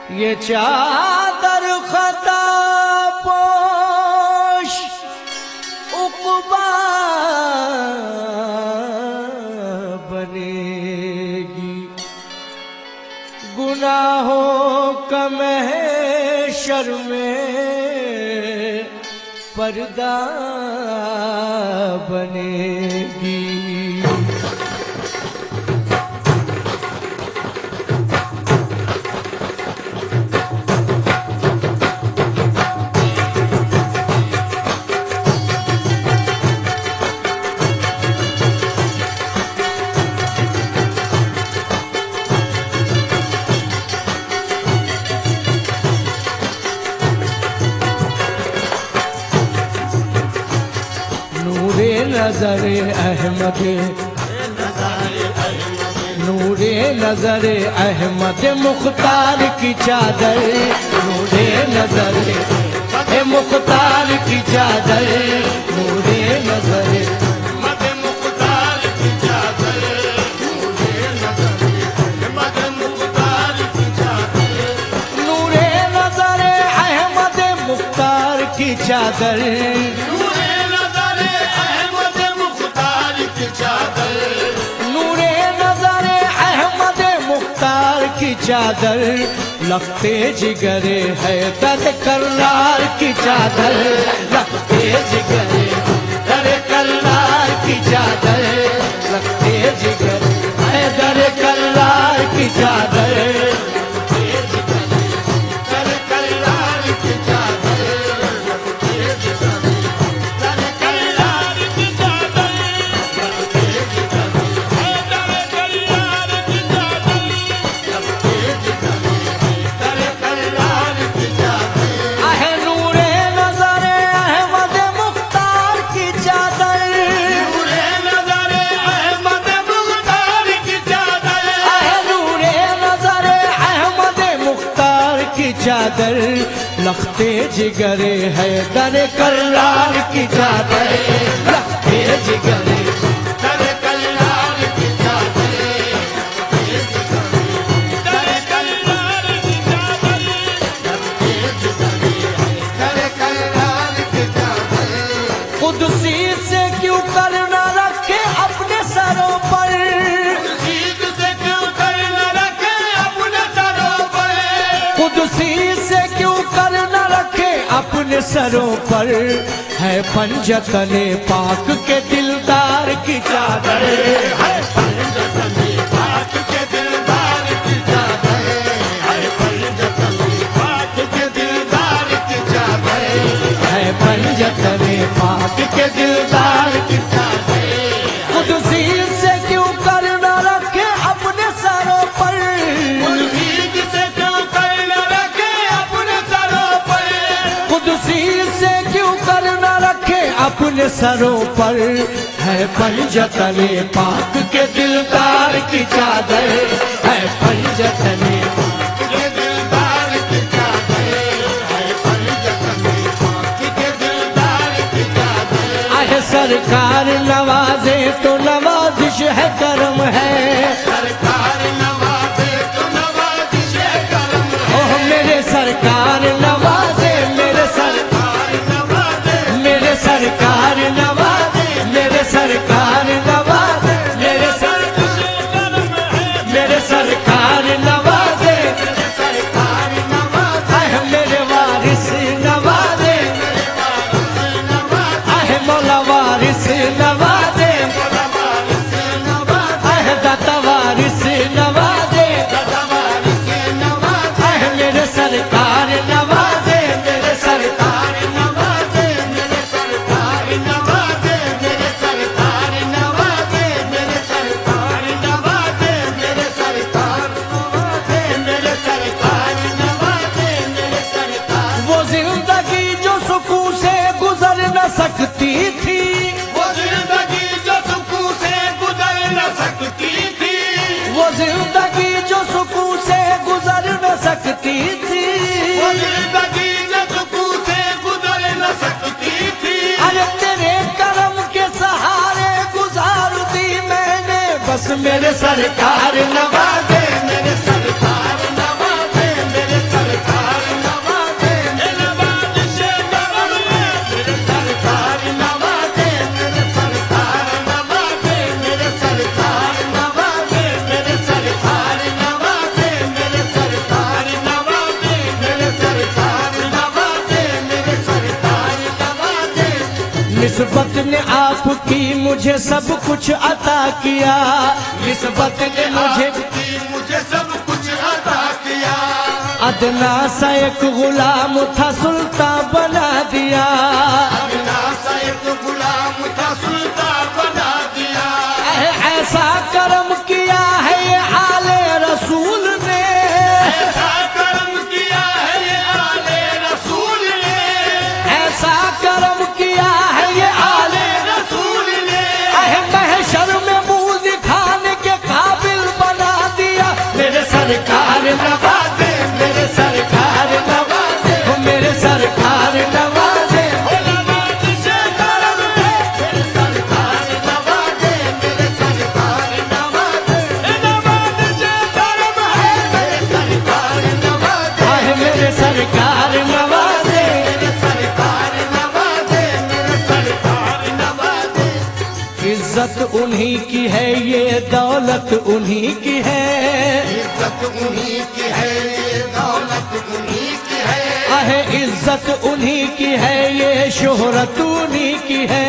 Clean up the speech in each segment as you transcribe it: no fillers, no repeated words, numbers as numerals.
ये चादर खता पोश उक़बा बनेगी, गुनाहों का महशर में पर्दा बनेगी। नज़रे अहमद, नूरे नज़रे अहमद मुख्तार की चादर, नूरे नज़रे मुख्तार की चादर, नूरे नज़रे मुख्तार की चादर, नूरे नज़रे मुख्तार की चादर, नूरे नज़रे अहमद मुख्तार की चादर, नूरे नज़रे अहमद मुख्तार की चादर, लखते जिगरे हैदर करार की चादर, लखते जिगरे हैदर करार की चादर, लखते जिगरे हैदर करार की चादर, चादर, लखते जिगरे हैदर करार की चादर, लखते जिगरे हैदर करार की चादर, हैदर करार की चादर, लखते जिगरे हैदर करार की चादर। कुदसी से क्यों करना रखे अपने सरों पर, कुदसी से क्यों कर न रखे अपने सरों पर, है पंजतने पाक के दिलदार की चादर, है पंजतने पाक के दिलदार की चादर, है पंजतने पाक के दिलदार की चादर, है पंजतने पाक के दिलदार की चादर। कुदसी से क्यों कर न रखे अपने सरों पर, कुदसी से क्यों कर न रखे अपने सरों पर, है पंजतने पाक के दिलदार की चादर, है पंजतने पाक के दिलदार की चादर, है पंजतने पाक के दिलदार की चादर। आहे सरकार नवाजे तो नवाजिश है करम है, सरकार नवाजे तो नवाजिश है करम है, ओह मेरे सरकार नवाजे, मेरे सरकार नवाजे, मेरे सरकार नवाजे, मेरे सरकार नवाजे, मेरे सरकार, मेरे सरकार नवाजे, मेरे सरकार नवाजे, आहे मेरे वारिस नवाजे, मेरे वारिस नवाजे, आहे मौला वारिस नवाजे, मौला वारिस नवाजे, आहे दाता वारिस नवाजे, दाता वारिस नवाजे, आहे मेरे सरकार नवाजे, मेरे सरकार नवाजे, मेरे सरकार नवाजे, मेरे सरकार नवाजे, मेरे सरकार नवाजे, मेरे सरकार नवाजे, मेरे सरकार नवाजे, मेरे सरकार। वो जिंदगी जो सुकून से गुजर न सकती थी, वो जिंदगी जो सुकून से गुजर न सकती थी, वो जिंदगी जो सुकून से गुजर न सकती थी, वो जिंदगी जो सुकून से गुजर न सकती थी। अरे तेरे करम के सहारे गुजार दी मैंने, बस मेरे सरकार नवाजे, मेरे सरकार नवाजे, मेरे सरकार निस्बत ने आपकी मुझे सब कुछ अता किया, निस्बत ने मुझे सब कुछ अता किया। अदना सा एक गुलाम था सुल्तान बना दिया, अदना सा एक गुलाम था सुल्तान बना दिया। ऐसा करम किया है ये आले रसूल ने, ऐसा करम किया है ये आले रसूल ने, ऐसा करम किया है ये आले रसूल ने। महशर में मुंह दिखाने के काबिल बना दिया। मेरे सरकार नवाजे, मेरे सरकार नवाजे, मेरे सरकार नवाजे, नवाज़िश करम है मेरे सरकार नवाजे, मेरे सरकार नवाजे। नवाज़िश करम है मेरे सरकार नवाजे, आहे मेरे सरकार नवाजे। मेरे सरकार नवाजे, मेरे सरकार नवाजे। इज्जत उन्हीं की है ये दौलत उन्हीं की है, इज्जत उन्हीं की है ये दौलत उन्हीं की है। आहे इज्जत उन्हीं की है ये शोहरत उन्हीं की है,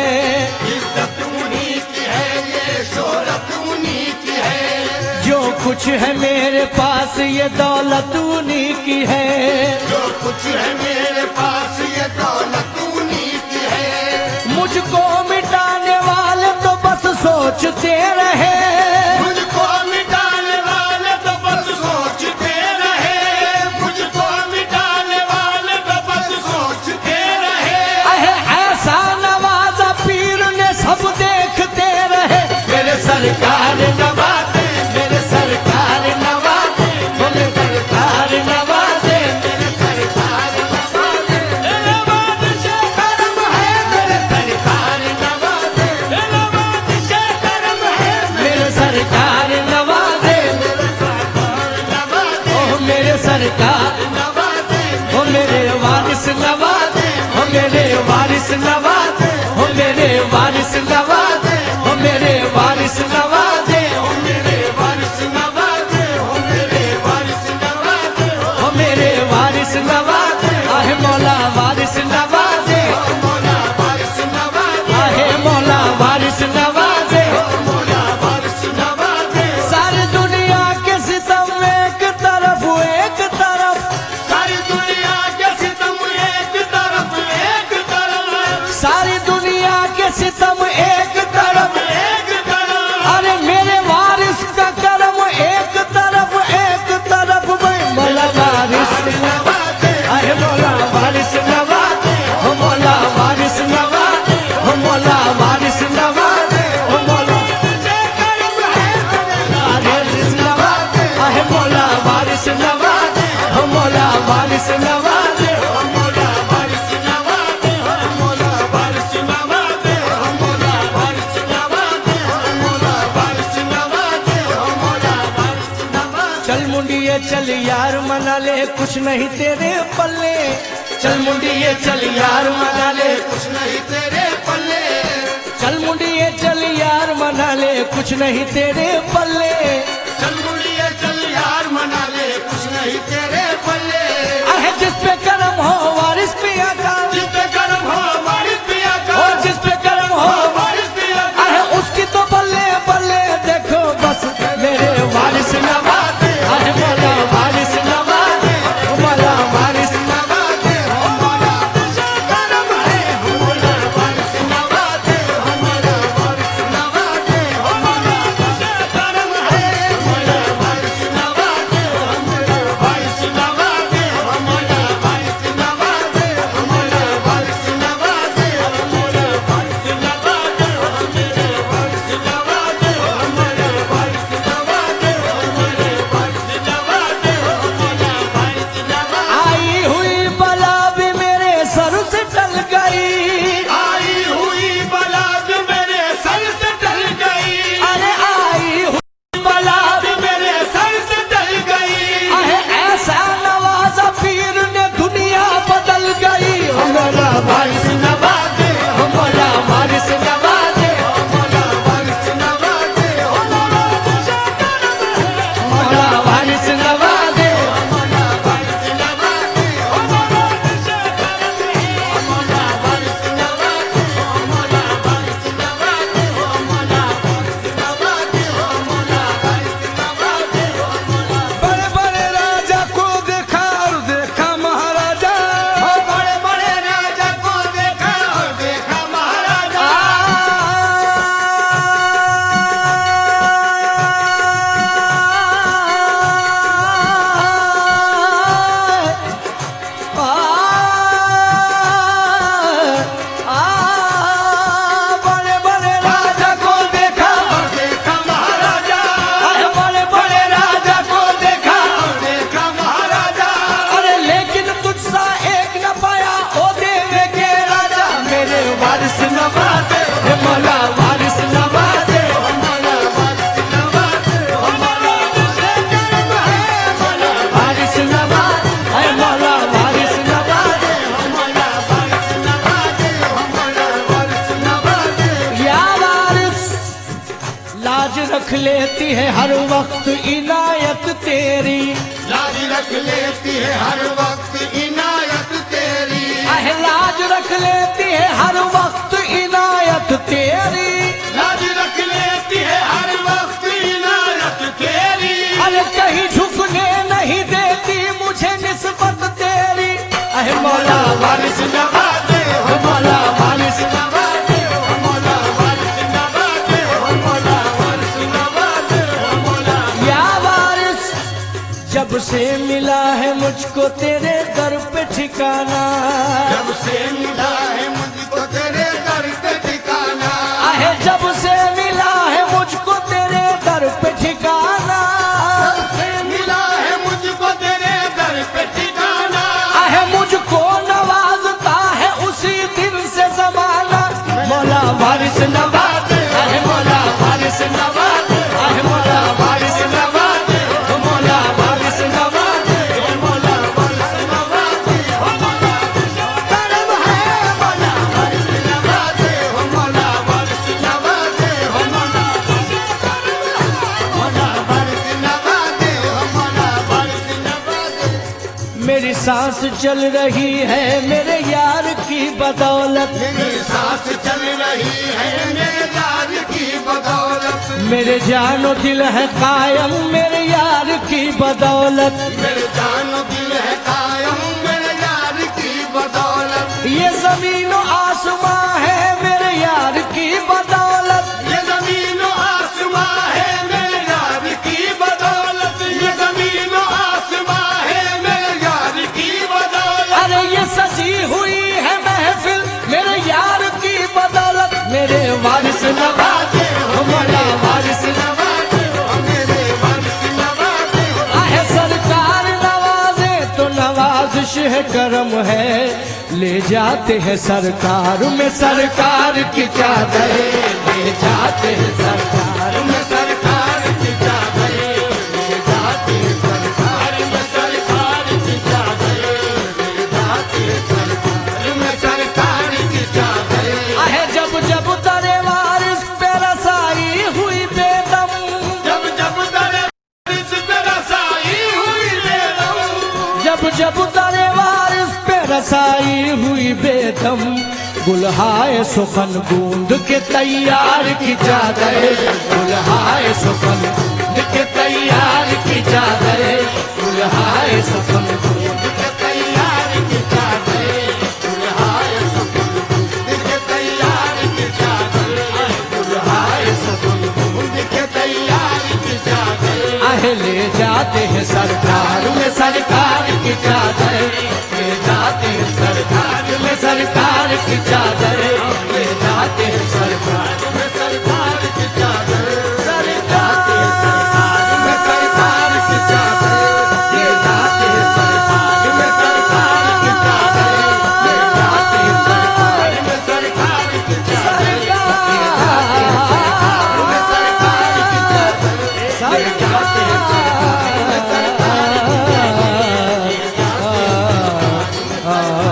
इज्जत उन्हीं की है ये शोहरत उन्हीं की है। जो कुछ है मेरे पास ये दौलत उन्हीं की है। जो कुछ है मेरे पास ये दौलत उन्हीं की है। मुझको मिटाने वाले तो बस सोचते रहे, मुझको मिटाने वाले तो बस सोचते रहे, मुझको मिटाने वाले तो बस सोचते रहे। आहे ऐसा नवाजा पीर ने सब देखते रहे। मेरे सरकार नवाजे, मेरे सरकार नवाजे, मेरे सरकार नवाजे, मेरे सरकार नवाजे। नवाज़िश करम है मेरे सरकार नवाजे, नवाज़िश करम है मेरे सरकार नवाजे, मेरे सरकार नवाजे। ओ मेरे सरकार, नवाजे ओ मेरे वारिस नवाजे, ओ मेरे वारिस नवाजे, ओ मेरे वारिस नवाजे, ओ मेरे वारिस नवाजे, ओ मेरे वारिस नवाजे, ओ मेरे वारिस नवाजे। ओ मेरे वारिस नवाजे, आहे मौला वारिस नवाजे, मौला वारिस नवाजे, आहे मौला वारिस नवाजे। मौला वारिस नवाजे। सारी दुनिया के सितम एक तरफ, एक तरफ, सारी दुनिया के सितम एक तरफ, एक तरफ, सारी दुनिया के सितम एक तरफ, एक तरफ। अरे मेरे वारिस का करम एक तरफ, एक तरफ में मौला वारिस नवाजे, आहे मौला वारिस नवाजे, ओ मौला वारिस नवाजे, ओ मौला वारिस नवाजे, ओ मौला करम है वारिस नवाजे, आहे मौला वारिस नवाजे, ओ मौला वारिस नवाजे। मौला वारिस नवाजे, मौला वारिस नवाजे, मौला वारिस नवाजे, मौला वारिस नवाजे, मौला वारिस नवाजे। चल मुंडिये चल यार मना ले कुछ नहीं तेरे पल्ले, चल मुंडिये चल यार मना ले, कुछ नहीं तेरे पल्ले, चल मुंडिये चल यार मना ले कुछ नहीं तेरे पल्ले। चल मुड़िए चल यार मना ले, कुछ नहीं तेरे पल्ले। आहे जिस पे करम हो वारिस पिया का, जिस पे करम हो वारिस पिया का, ओ जिस पे करम हो, वारिस पिया का। आहे उसकी तो बल्ले बल्ले देखो बस मेरे वारिस नवाजे, आहे मौला वारिस नवाजे, ओ मौला वारिस नवाजे, मौला करम है, मौला वारिस नवाजे, मौला वारिस नवाजे, मौला करम है, मौला वारिस नवाजे, मौला वारिस नवाजे, लेती है हर वक्त इनायत तेरी, लाज रख लेती है हर वक्त इनायत तेरी, लाज रख लेती है हर वक्त इनायत तेरी, लाज रख लेती है हर वक्त इनायत तेरी। अरे कहीं झुकने नहीं देती मुझे निस्बत तेरी। अहे मौला वारिस नवाजे हो मौला वारिस नवाजे हो मौला वारिस नवाजे हो मौला वारिस नवाजे हो मौला। या वारिस, जब से मिला है मुझको तेरे दर पे ठिकाना, जब से मिला है मुझको तेरे दर पे ठिकाना, आहे जब से मिला है मुझको तेरे दर पे ठिकाना, जब से मिला है मुझको तेरे दर पे ठिकाना, आहे मुझको नवाजता है उसी दिन से जमाना। मौला वारिस नवाज, आहे मौला वारिस नवाज, आहे मौला वारिस नवाज, ओ मौला वारिस नवाज, ओ मौला वारिस नवाज, ओ मौला करम है मौला वारिस नवाजे हो मौला वारिस नवाजे हो मौला, मौला वारिस नवाजे हो मौला वारिस नवाजे। मेरी सांस चल रही है मेरे यार की बदौलत, मेरी सांस चल रही है मेरे यार की बदौलत, मेरे जानो दिल है कायम मेरे यार की बदौलत। मेरे जानो दिल है कायम मेरे यार की बदौलत, ये जमीन आसमां है मेरे यार की बदौलत, ये जमीन आसमां है मेरे यार की बदौलत, ये जमीन आसमां है मेरे यार की बदौलत। अरे ये सजी हुई है महफिल मेरे यार की बदौलत। मेरे वारिस नवाजे हो मौला वारिस नवाजे हो मेरे वारिस नवाजे हो, आहे सरकार नवाजे तो नवाजिश है करम है, ले जाते हैं सरकार में सरकार की चादर, ले जाते हैं सरकार में में सरकार की चादर, ले जाती है सरकार में सरकार की चादर, ले जाती है सरकार में सरकार की चादर। आहे जब जब दरे वारिस पे रसाई हुई बेदम, जब जब दरे वारिस पे रसाई हुई बेदम, जब जब दरे वारिस पे रसाई हुई बेदम, गुलहाए सुखन बूंद के तैयार की चादर, गुलहाए सुखन बूंद के तैयार की चादर, गुलहाए सुखन बूंद के तैयार की चादर, दुल्हाए सफल बूंद के तैयार की चादर, दुल्हाए सफल बूंद के तैयार की चादर। आहे ले जाते हैं सरकार में सरकार की चादर, ले जाते हैं सरकार में सरकार की चादर, ले जाते हैं सरकार में सरकार की चादर, सरकार में सरकार की चादर, ले जाते हैं सरकार में सरकार की चादर, ले जाते हैं सरकार में सरकार की चादर, ले जाते हैं सरकार में सरकार की चादर, ले जाते हैं सरकार में सरकार की चादर, ले जाते हैं सरकार में सरकार की चादर।